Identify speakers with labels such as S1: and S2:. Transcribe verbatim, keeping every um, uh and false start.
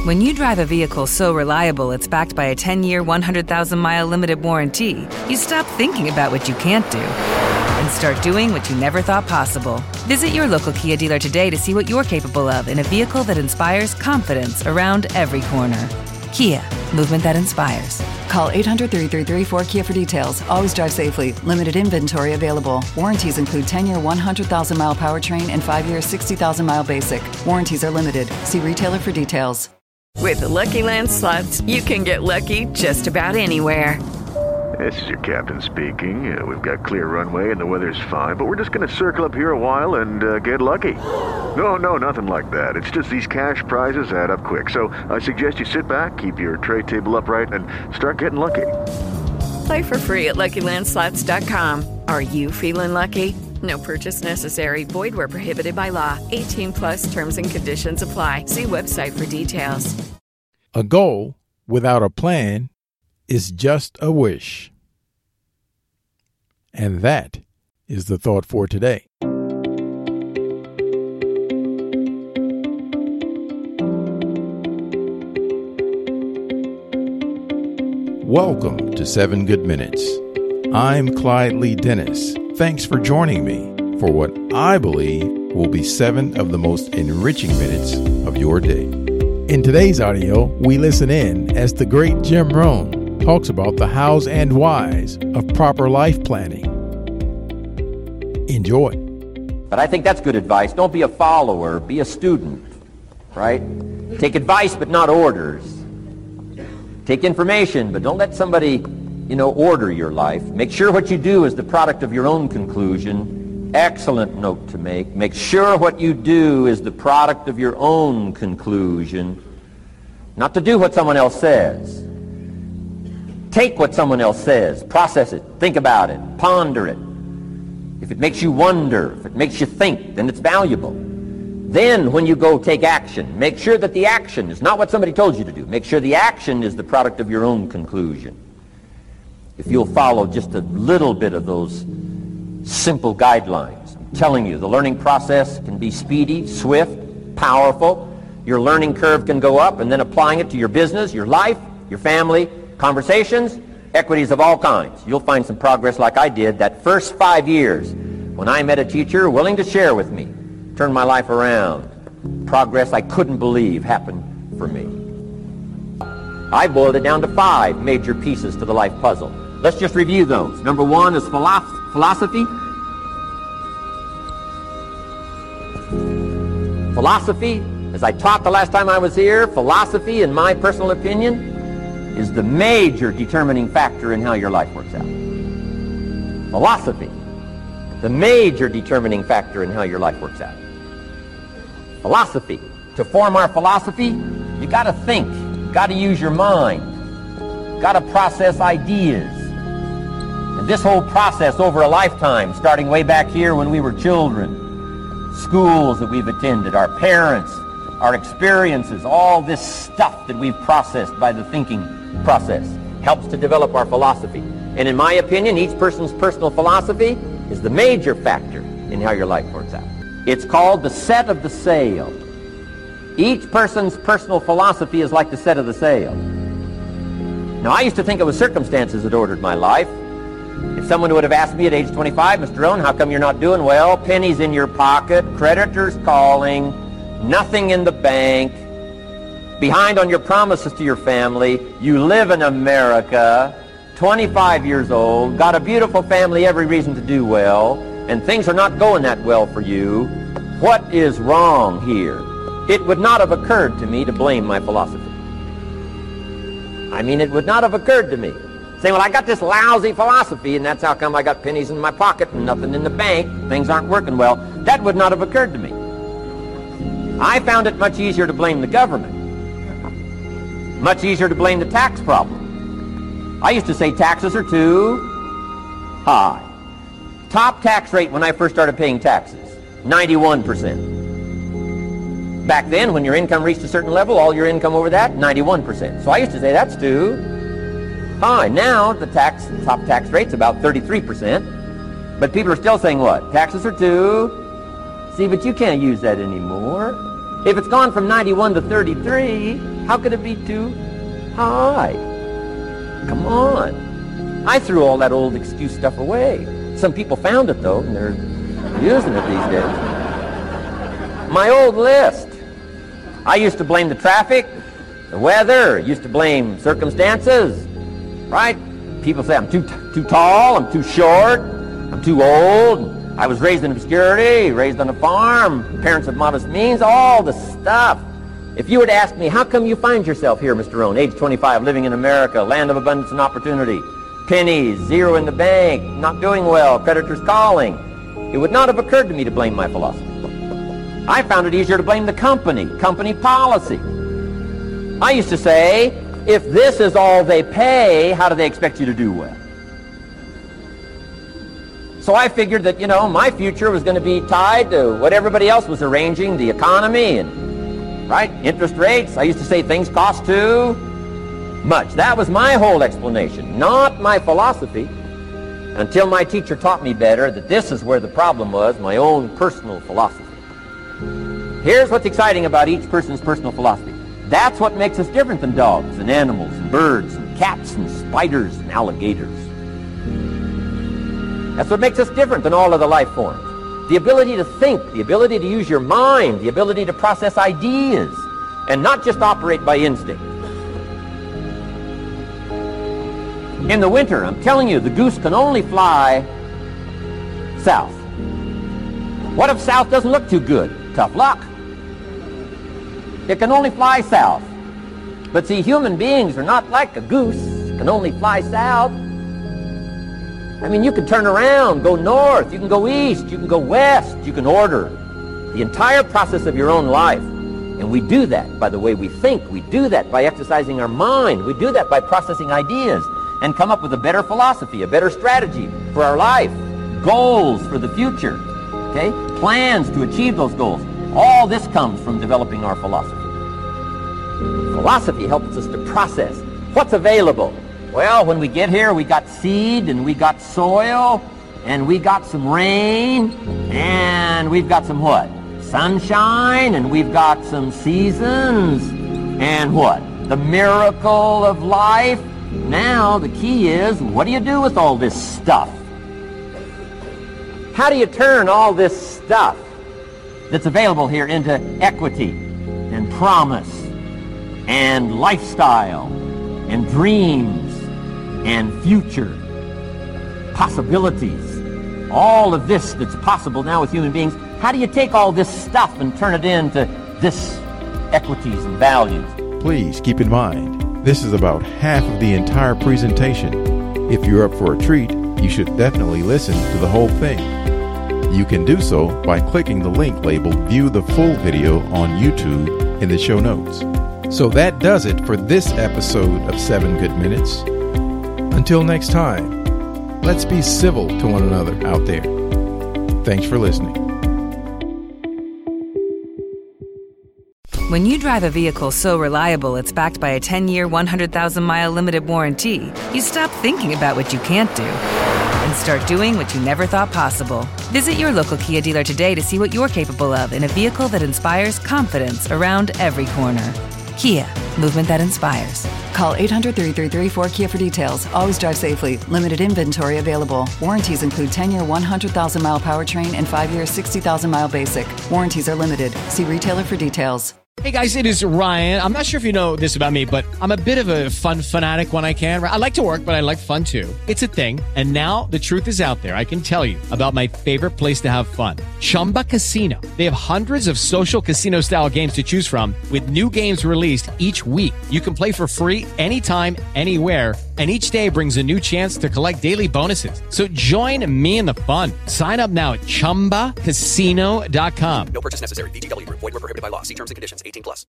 S1: When you drive a vehicle so reliable it's backed by a ten-year, one hundred thousand mile limited warranty, you stop thinking about what you can't do and start doing what you never thought possible. Visit your local Kia dealer today to see what you're capable of in a vehicle that inspires confidence around every corner. Kia, movement that inspires.
S2: Call eight hundred, three three three, four K I A for details. Always drive safely. Limited inventory available. Warranties include ten-year, one hundred thousand mile powertrain and five-year, sixty thousand mile basic. Warranties are limited. See retailer for details.
S3: With the Lucky Land Slots, you can get lucky just about anywhere.
S4: This is your captain speaking. Uh, we've got clear runway and the weather's fine, but we're just going to circle up here a while and uh, get lucky. No, no, nothing like that. It's just these cash prizes add up quick. So I suggest you sit back, keep your tray table upright, and start getting lucky.
S3: Play for free at Lucky Land Slots dot com. Are you feeling lucky? No purchase necessary. Void where prohibited by law. eighteen plus terms and conditions apply. See website for details.
S5: A goal without a plan is just a wish. And that is the thought for today. Welcome to Seven Good Minutes. I'm Clyde Lee Dennis. Thanks for joining me for what I believe will be seven of the most enriching minutes of your day. In today's audio, we listen in as the great Jim Rohn talks about the hows and whys of proper life planning. Enjoy.
S6: But I think that's good advice. Don't be a follower, be a student, right? Take advice but not orders. Take information, but don't let somebody, you know, order your life. Make sure what you do is the product of your own conclusion. Excellent note to make. Make sure what you do is the product of your own conclusion. Not to do what someone else says. Take what someone else says, process it, think about it, ponder it. If it makes you wonder, if it makes you think, then it's valuable. Then when you go take action, make sure that the action is not what somebody told you to do. Make sure the action is the product of your own conclusion. If you'll follow just a little bit of those simple guidelines, I'm telling you, the learning process can be speedy, swift, powerful. Your learning curve can go up, and then applying it to your business, your life, your family, conversations, equities of all kinds. You'll find some progress like I did that first five years when I met a teacher willing to share with me, turn my life around. Progress I couldn't believe happened for me. I boiled it down to five major pieces to the life puzzle. Let's just review those. Number one is philosoph- philosophy. Philosophy, as I taught the last time I was here, philosophy, in my personal opinion, is the major determining factor in how your life works out. Philosophy, the major determining factor in how your life works out. Philosophy. To form our philosophy, you got to think, you got to use your mind, got to process ideas. And this whole process over a lifetime, starting way back here when we were children, schools that we've attended, our parents, our experiences, all this stuff that we've processed by the thinking process helps to develop our philosophy. And in my opinion, each person's personal philosophy is the major factor in how your life works out. It's called the set of the sail. Each person's personal philosophy is like the set of the sail. Now, I used to think it was circumstances that ordered my life. If someone would have asked me at age twenty-five, Mister Rohn, how come you're not doing well? Pennies in your pocket, creditors calling, nothing in the bank, behind on your promises to your family, you live in America, twenty-five years old, got a beautiful family, every reason to do well, and things are not going that well for you. What is wrong here? It would not have occurred to me to blame my philosophy. I mean, it would not have occurred to me. Saying, well, I got this lousy philosophy, and that's how come I got pennies in my pocket and nothing in the bank. Things aren't working well. That would not have occurred to me. I found it much easier to blame the government. Much easier to blame the tax problem. I used to say taxes are too high. Top tax rate when I first started paying taxes, ninety-one percent. Back then, when your income reached a certain level, all your income over that, ninety-one percent. So I used to say that's too high. Now the tax top tax rate's about thirty-three percent. But people are still saying what? Taxes are too. See, but you can't use that anymore. If it's gone from ninety-one to thirty-three, how could it be too high? Come on. I threw all that old excuse stuff away. Some people found it, though, and they're using it these days. My old list. I used to blame the traffic, the weather, used to blame circumstances, right? People say I'm too too tall, I'm too short, I'm too old, I was raised in obscurity, raised on a farm, parents of modest means, all the stuff. If you were to ask me, how come you find yourself here, Mister Rohn, age twenty-five, living in America, land of abundance and opportunity, pennies, zero in the bank, not doing well, creditors calling, it would not have occurred to me to blame my philosophy. I found it easier to blame the company, company policy. I used to say, if this is all they pay, how do they expect you to do well? So I figured that, you know, my future was going to be tied to what everybody else was arranging, the economy and, right, interest rates. I used to say things cost too much. That was my whole explanation, not my philosophy, until my teacher taught me better that this is where the problem was, my own personal philosophy. Here's what's exciting about each person's personal philosophy. That's what makes us different than dogs and animals and birds and cats and spiders and alligators. That's what makes us different than all of the life forms. The ability to think, the ability to use your mind, the ability to process ideas, and not just operate by instinct. In the winter, I'm telling you, the goose can only fly south. What if south doesn't look too good? Tough luck. It can only fly south. But see, human beings are not like a goose. It can only fly south. I mean, you can turn around, go north, you can go east, you can go west, you can order the entire process of your own life. And we do that by the way we think. We do that by exercising our mind. We do that by processing ideas and come up with a better philosophy, a better strategy for our life, goals for the future, okay? Plans to achieve those goals. All this comes from developing our philosophy. Philosophy helps us to process what's available. Well, when we get here, we got seed, and we got soil, and we got some rain, and we've got some what? Sunshine, and we've got some seasons, and what? The miracle of life. Now, the key is, what do you do with all this stuff? How do you turn all this stuff that's available here into equity and promise and lifestyle and dreams and future possibilities? All of this that's possible now with human beings, how do you take all this stuff and turn it into this equities and values?
S5: Please keep in mind, this is about half of the entire presentation. If you're up for a treat, you should definitely listen to the whole thing. You can do so by clicking the link labeled View the Full Video on YouTube in the show notes. So that does it for this episode of seven Good Minutes. Until next time, let's be civil to one another out there. Thanks for listening.
S1: When you drive a vehicle so reliable it's backed by a ten-year, one hundred thousand mile limited warranty, you stop thinking about what you can't do and start doing what you never thought possible. Visit your local Kia dealer today to see what you're capable of in a vehicle that inspires confidence around every corner. Kia, movement that inspires.
S2: Call eight hundred, three three three, four K I A for details. Always drive safely. Limited inventory available. Warranties include ten-year, one hundred thousand mile powertrain and five-year, sixty thousand mile basic. Warranties are limited. See retailer for details.
S7: Hey guys, it is Ryan. I'm not sure if you know this about me, but I'm a bit of a fun fanatic when I can. I like to work, but I like fun too. It's a thing. And now the truth is out there. I can tell you about my favorite place to have fun. Chumba Casino. They have hundreds of social casino style games to choose from with new games released each week. You can play for free anytime, anywhere. And each day brings a new chance to collect daily bonuses. So join me in the fun. Sign up now at chumba casino dot com.
S8: No purchase necessary. V G W Group. Void where prohibited by law. See terms and conditions. eighteen plus.